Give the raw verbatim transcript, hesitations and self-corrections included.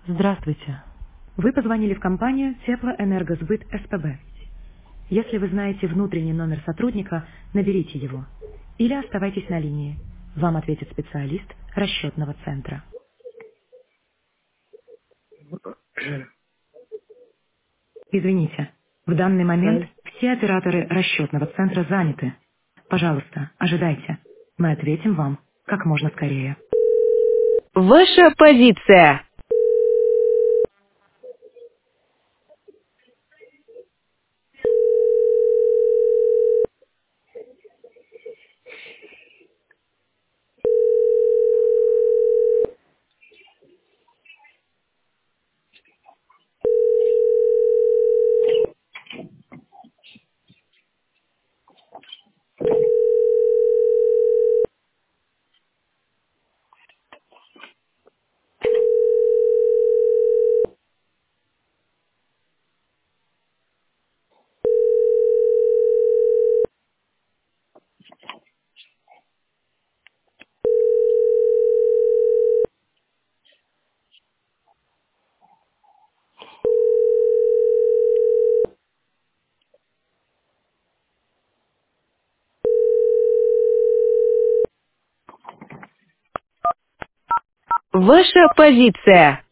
Здравствуйте. Вы позвонили в компанию Теплоэнергосбыт СПБ. Если вы знаете внутренний номер сотрудника, наберите его. Или оставайтесь на линии. Вам ответит специалист расчетного центра. Извините, в данный момент Hi. все операторы расчетного центра заняты. Пожалуйста, ожидайте. Мы ответим вам как можно скорее. Ваша позиция. Ваша позиция.